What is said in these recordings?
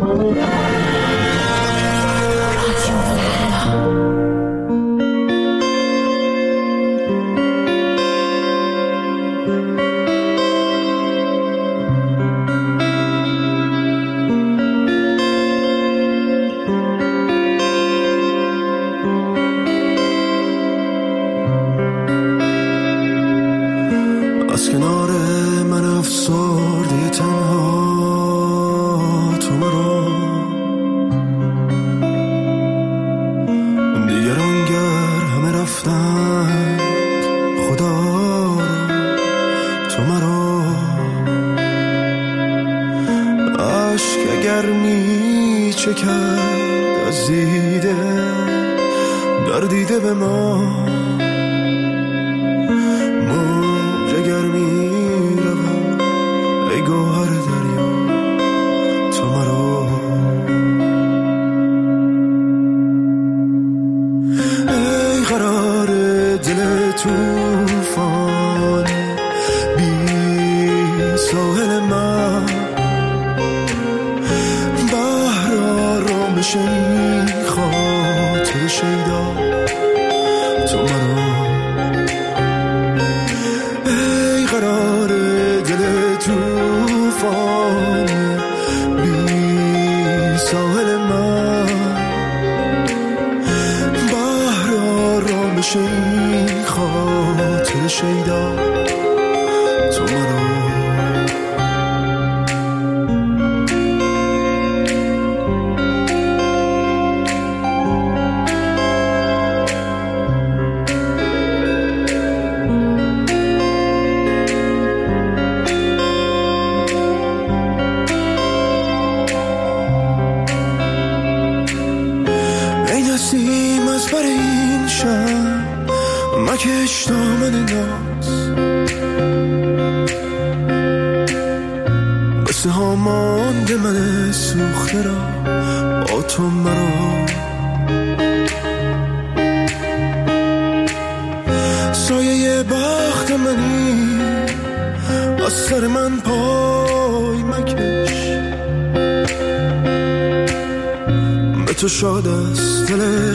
تو شاد است دل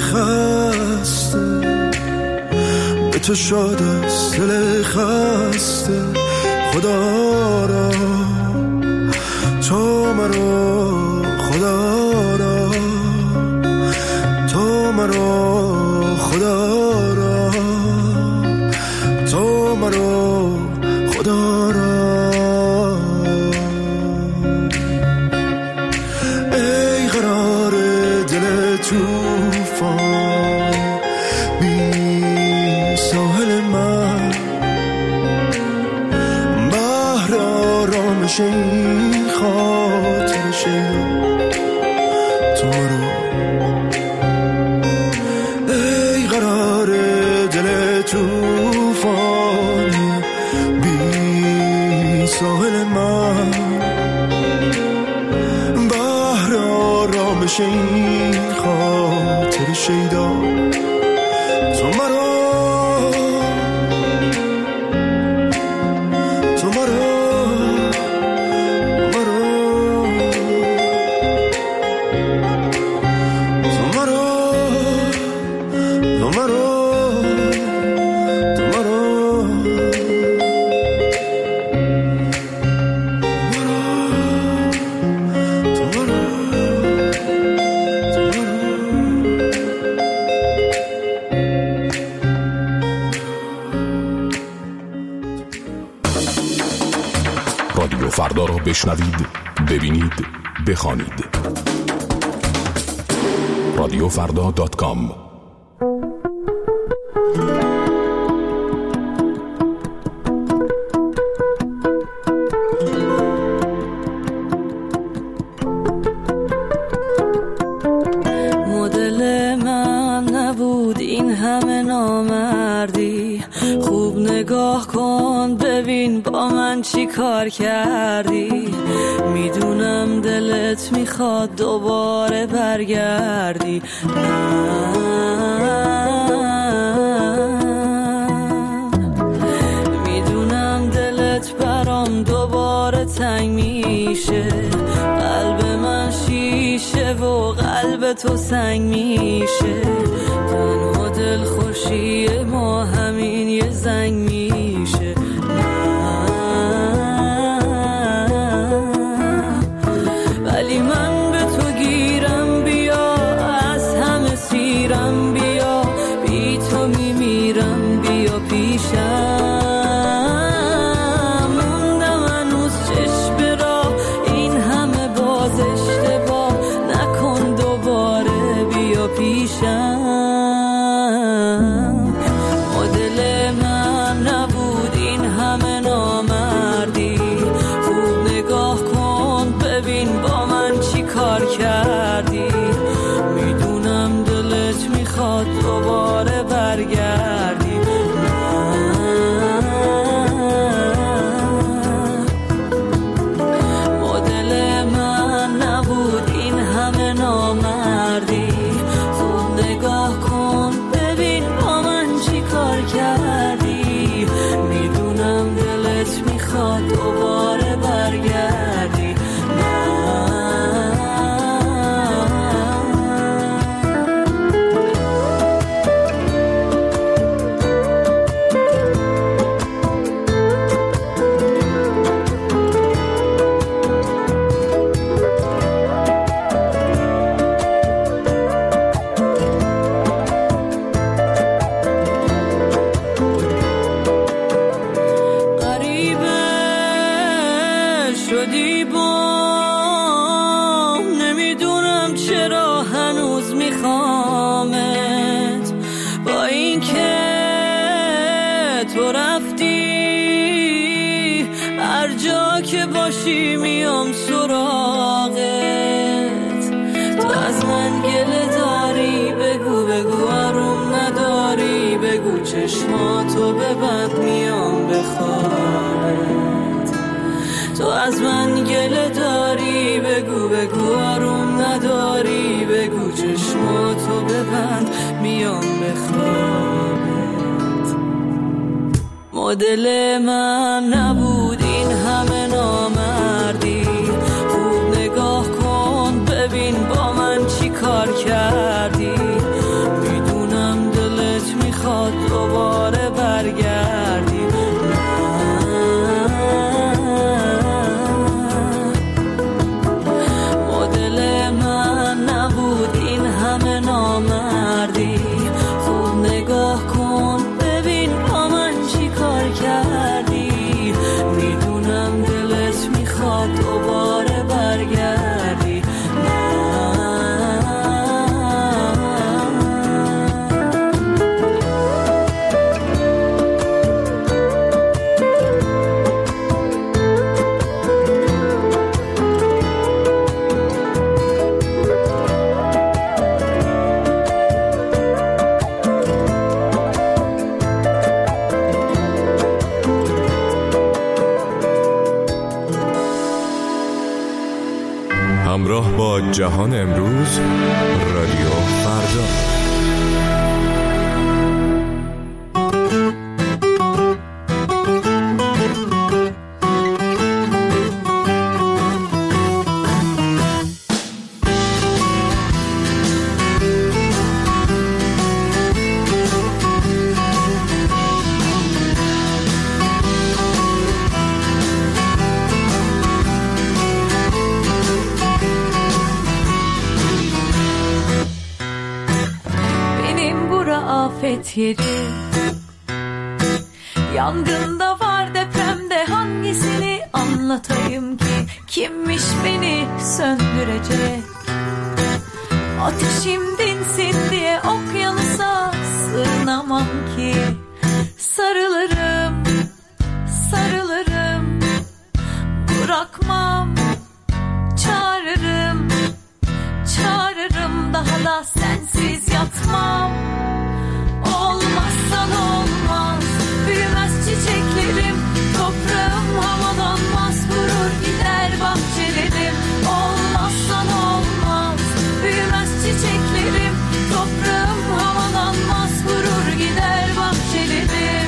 خسته، به تو شاد است دل خسته، خدا را تو مرا، خدا را تو مرا، خدا را تو مرا، خدا را. ای قرار دل توفان بی ساحل من، بحر آرامش این خاطر شیدا تو رو. ای قرار دل توفان بی ساحل من، بحر آرامش این خاطر شیدا تو مرا، تو مرا، مرا، تو مرا، تو مرا، تو مرا، رادیو فردا را بشنوید، ببینید، بخوانید. رادیوفردا.com. مدل من نبود این همه نامردی، خوب نگاه کن ببین با من چی کار کردی. میدونم دلت میخواد دوباره برگردی، میدونم دلت برام دوباره تنگ میشه، قلب من شیر میشه و قلب تو سنگ میشه، تنها دل خوشی ما همین یه زنگ میشه. ولی من به تو گیرم، بیا از همه سیرم، بیا بی تو میمیرم، بیا پیشم. مدل من نبود این همه نامردی، خوب نگاه کن ببین با من چی کار کردی. میدونم دلت میخواد دوباره برگردی، مدل من نبود این همه نامردی، خوب نگاه کن ببین با من چی کار کردی. میدونم دلت میخواد دوباره برگردی. میام سراغت، تو از من گله داری، بگو بگو آروم نداری، بگو چشماتو ببند میام بخوابت. تو از من گله داری، بگو بگو آروم نداری، بگو چشماتو ببند میام بخوابت. مدل من نبود این همه نامردی، خوب نگاه کن ببین با من چی کار کردی. میدونم دلت میخواد دوباره برگردی، مدل من نبود این همه نامردی، خوب نگاه کن ببین با من چی کار کردی. میدونم دلت میخواد دوباره برگردی. همراه با جهان امروز، رادیو فردا. Yeri. Yangında var, depremde hangisini anlatayım ki? Kimmiş beni söndürecek? Ateşim dinsin diye okyanusa sığınamam ki. Sarılırım, sarılırım, bırakmam. Çağırırım, çağırırım, daha da sensiz yatmam. Olmazsan olmaz, büyümez çiçeklerim, toprağım havalanmaz, kurur gider bahçelerim. Olmazsan olmaz, büyümez çiçeklerim, toprağım havalanmaz, kurur gider bahçelerim.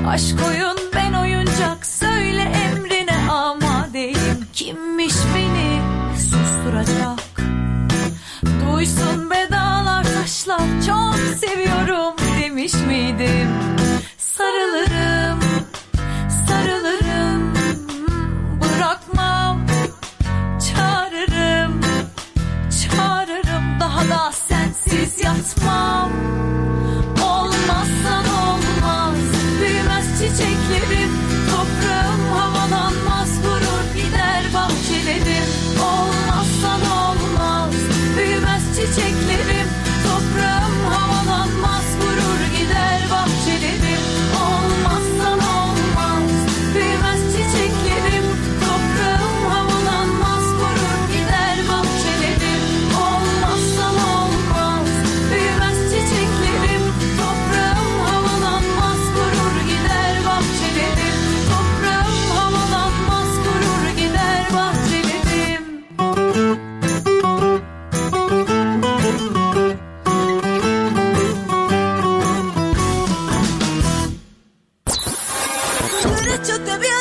Aşk oyun ben oyuncak, söyle emrine amadeyim. Kimmiş beni susturacak? Duysun be dağlar taşlar, çok seviyorum demiş miydim? Sarılırım, sarılırım, bırakmam, çağırırım, çağırırım, daha da sensiz yatmam. Olmazsan olmaz, büyümez çiçeklerim, toprağım havalanmaz, gurur gider bahçelerim. Olmazsan olmaz, büyümez çiçeklerim, toprağım havalanmaz, gurur gider bahçelerim. Olmazsan olmaz, büyümez çiçeklerim, toprağım havalanmaz, gurur gider bahçelerim. Olmazsan olmaz, büyümez çiçeklerim, toprağım havalanmaz, gurur gider bahçelerim. Toprağım havalanmaz, gurur gider bahçelerim. Derecho te voy a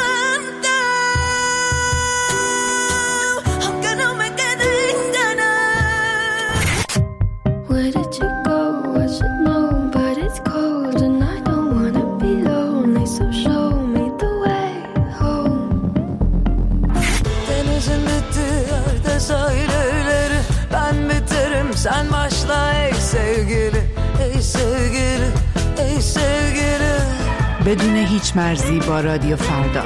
cantar, aunque no me queden ganas. Where did you go? I should know, but it's cold and I don't wanna be lonely, so show me the way home. Denizin bittiği yerde sahilleri, ben biterim sen başla ey sevgili, ey sevgili, ey sevgili. بدون هیچ مرزی با رادیو فردا.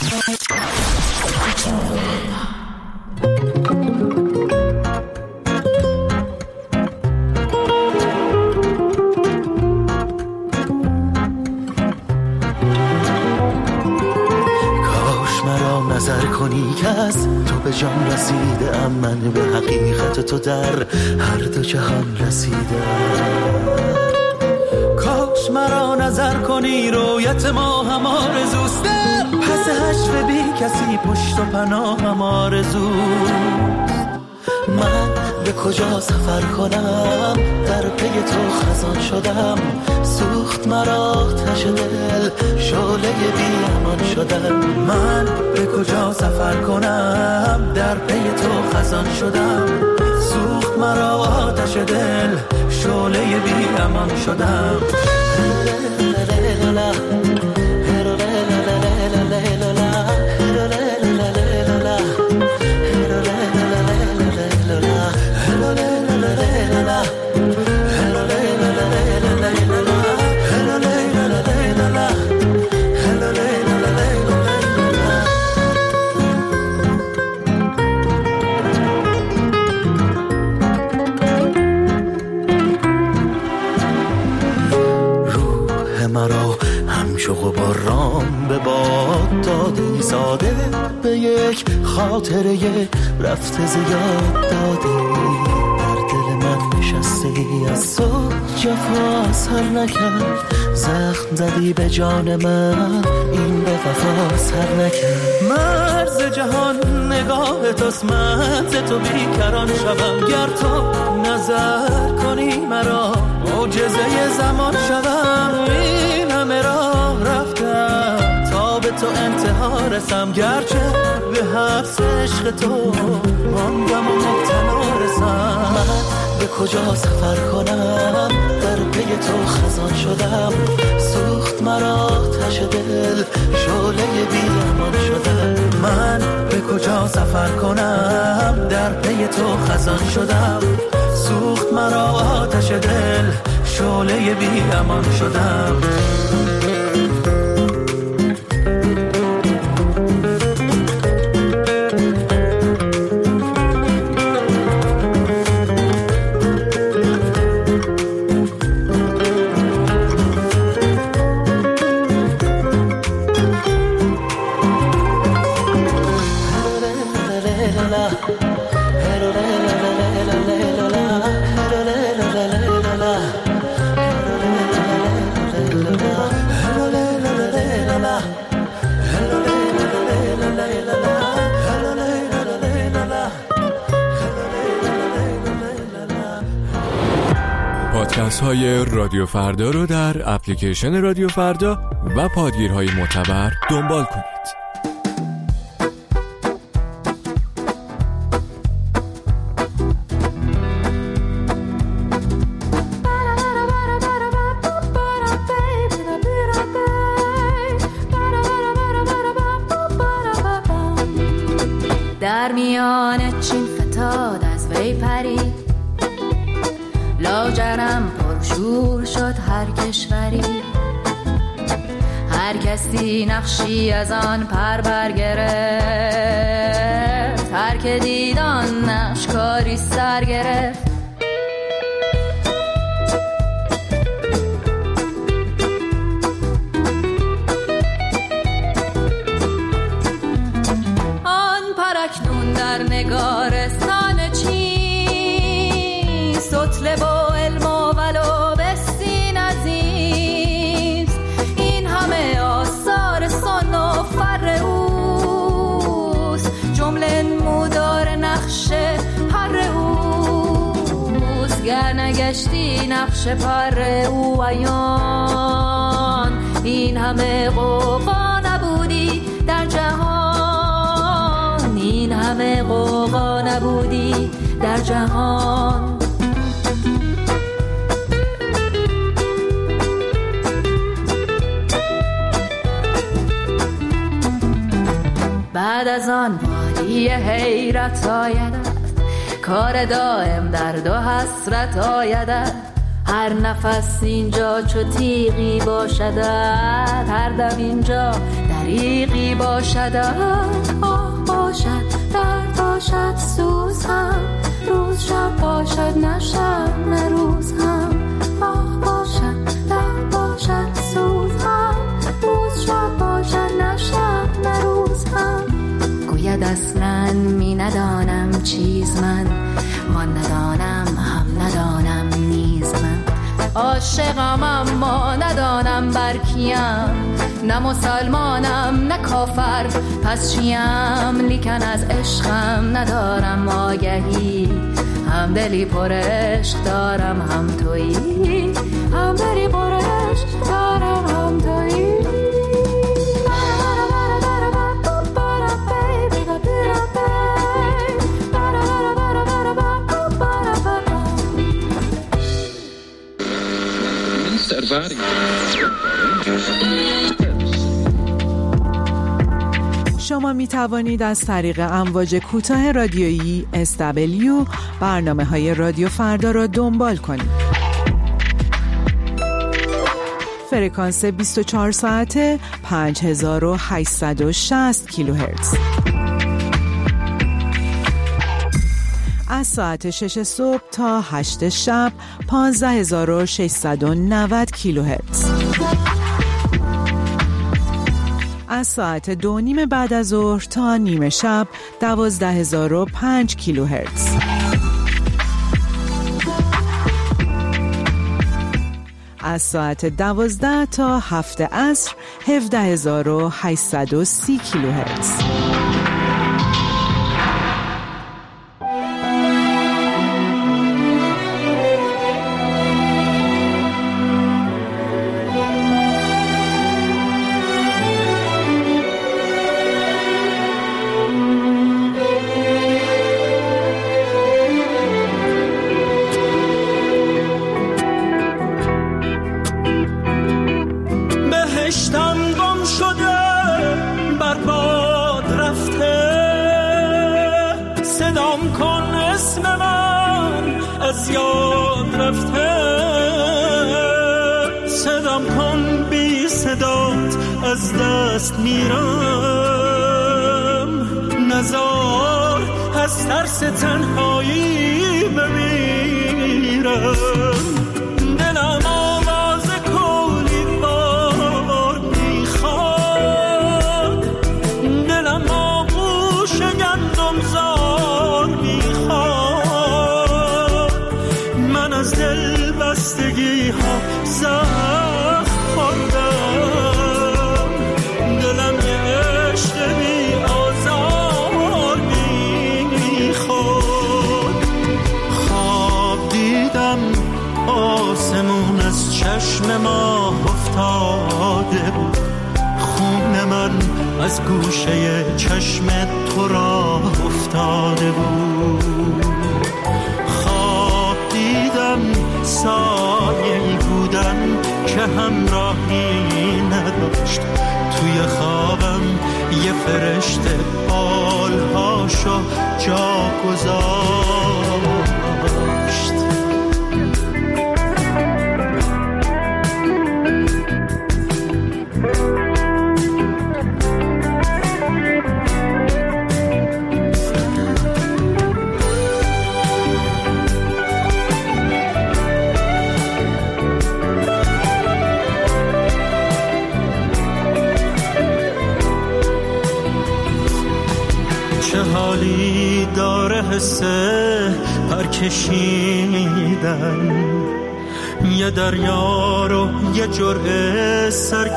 کاش مرا نظر کنی که از تو به جان رسیده ام، من به حقیقت تو در هر دو جهان رسیدم. کاش مرا نظر کنی رویت ما هم آرزوست، پس حشر بی کسی پشت و پناه هم آرزوست. من به کجا سفر کنم، در پی تو خزان شدم، سوخت مرا آتش دل، شعله بی امان شدم. من به کجا سفر کنم، در پی تو خزان شدم، سوخت مرا آتش دل، شعله بی امان شدم. مرا همچو غباران به باد دادی، ساده به یک خاطره رفته زیاد دادی. در دل من نشستی، از تو جفا سر نکرد، زخم زدی به جان من، این به وفا سر نکرد. مرز جهان نگاه توست، من ز تو بیکران شوم، گر تو نظر کنی مرا معجزه زمان شوم. این همه راه رفتم تا به تو انتها رسم، گرچه به حبس عشق تو ماندم و مبتلا رسم. من به کجا سفر کنم، در پی تو خزان شدم، سوخت مرا آتش دل، شعله بی امان شدم. من به کجا سفر کنم، در پی تو خزان شدم، سوخت مرا آتش دل، شعله بی امان شدم. la la la la la la la la la la la la la la la la la پادکست‌های رادیو فردا رو در اپلیکیشن رادیو فردا و پادگیرهای معتبر دنبال کنید. در میان چین فتاد از وی پرید، لاجرم پرشور شد هر کشوری، هر کسی نقشی از آن پر برگرفت، هر که دید آن نقش کاری سر گرفت. در نگارستان چین سطل با علم و ولو بستین عزیز، این همه آثار سن و فر اوست، جمله نمودار نقش پر اوست. گر نگشتی نقش پر او عیان، این همه قوقا نبودی در جهان، این همه قوقا نبودی در جهان. بعد از آن وادی حیرت آیدد، کار دائم درد و حسرت آیدد، هر نفس اینجا چو تیغی باشدد، هر دم اینجا دریغی باشدد. آه باشد درد باشد سوز هم، روز شب باشد نه شب نه روز هم. آه باشد درد باشد سوز هم، روز شب باشد نه شب نه روز هم. گوید اصلاً می ندانم چیز من، وان ندانم هم ندانم نیز من. عاشقم اما ندانم بر کیم، نه مسلمانم نه کافر پس چیم، لیکن از عشقم ندارم آگهی، هم دلی پر عشق دارم هم تویی، هم دلی پر عشق دارم هم تویی. شما می توانید از طریق امواج کوتاه رادیویی SW برنامه‌های رادیو فردا را دنبال کنید. فرکانس 24 ساعته 5860 کیلوهرتز. از ساعت 6 صبح تا 8 شب 15690 کیلوهرتز. از ساعت 2:30 بعد از ظهر تا نیمه شب 12005 کیلوهرتز. از ساعت 12 تا 7 عصر 17830 کیلوهرتز. از دست میرم، نزار از ترس تنهایی بمیرم. دلم آواز کولی بار میخواد، دلم آغوش گندم زار میخواد. من از دل بستگی ها زخم خوردم، از گوشه چشم تو را افتاده بود. خواب دیدم سایه‌ای بودن که همراهی نداشت. توی خوابم یه فرشته بالهاشو جا گذاشت. حالی داره حسه پرکشیدن، یه دریا رو یه جرعه سر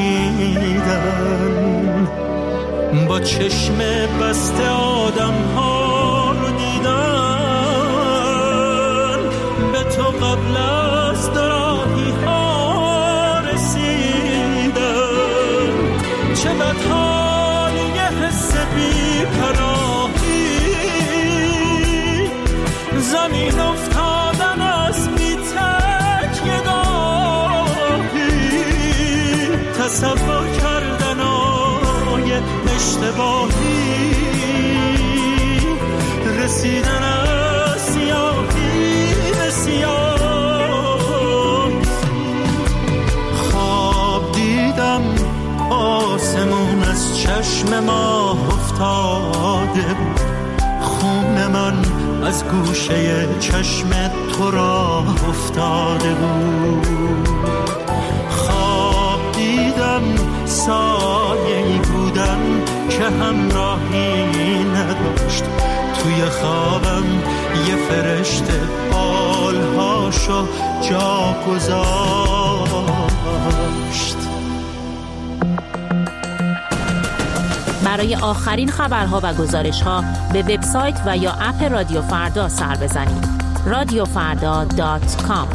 کشیدن. با چشم بسته آدم ها رو دیدن، به تو قبل از دراهی ها رسیدن. چه بدحالی یه حس بی پناهی، زمین افتادن از بی تکیه گاهی، تصور کردن آی اشتباهی، رسیدن از سیاهی به سیاه. خواب دیدم آسمون از چشم ما افتاده بود. خون من از گوشه چشم تو را افتاده بود. خواب دیدم سایه‌ای بودن که همراهی نداشت. توی خوابم یه فرشته بالهاشو جا گذاشت. برای آخرین خبرها و گزارش‌ها به وبسایت و یا اپ رادیو فردا سر بزنید. radiofarda.com.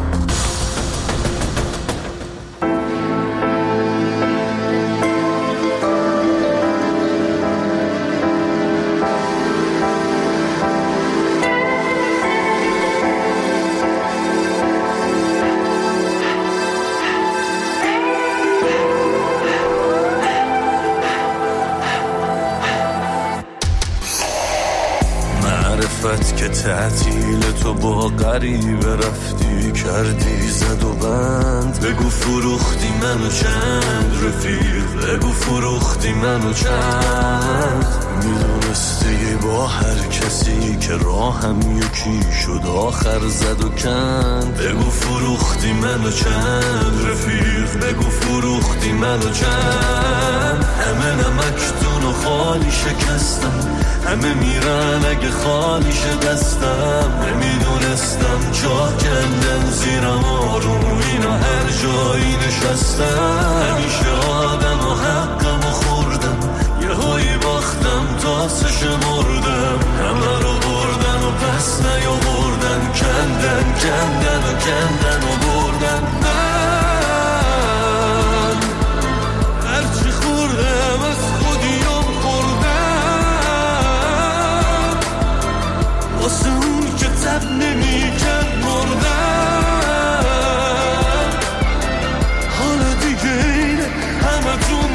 که تعطیل تو با غریبه رفتی کردی زد و بند. بگو فروختی منو چند رفیق، بگو فروختی منو چند. میدونستی با هر کسی که راهم یکی شد آخر زد و کند. بگو فروختی منو چند رفیق، بگو فروختی منو چند. همه نمکتون و خالی شکستم، همه میرن اگه خالیش دستم. نمیدونستم جا کندن زیرم آروم اینا هر جایی نشستم. همیشه آدم و حقم و خوردم، یه هایی باختم تا شمردم. همه رو بردن و پس نیاوردن، کندن کندن و کندن و بردن. من هرچی خوردم از خودیم خوردم، واسه اون که تب نمی کند مردم. حالا دیگه اینه همه تون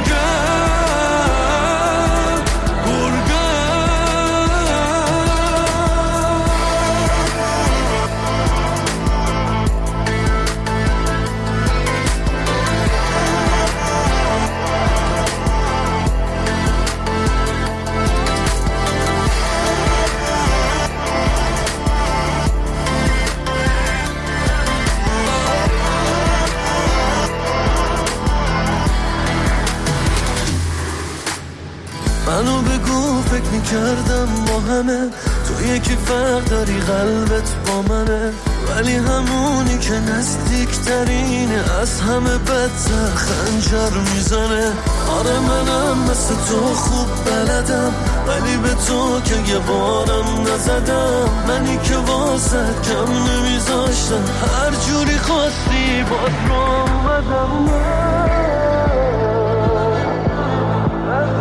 منو بگو فکر میکردم با همه تو یکی فرق داری قلبت با منه، ولی همونی که نزدیکترینه از همه بدتر خنجر میزنه. آره منم مثل تو خوب بلدم، ولی به تو که یه بارم نزدم. منی که واسه کم نمیذاشتم، هر جوری خواستی باز رو اومدم.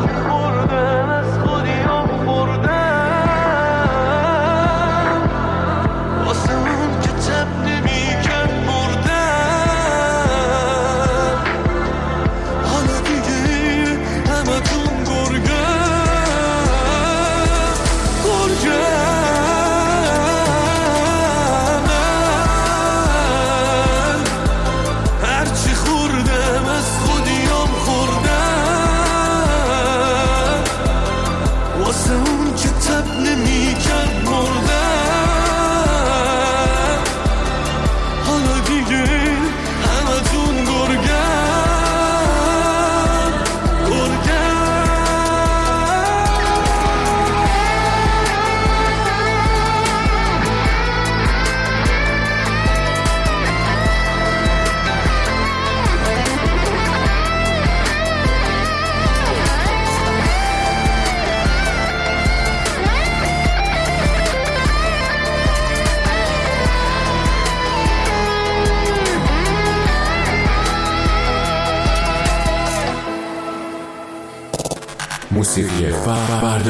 موسیقی فردا.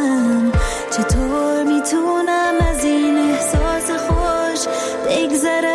چطور میتونم از این احساس خوش بگذرم؟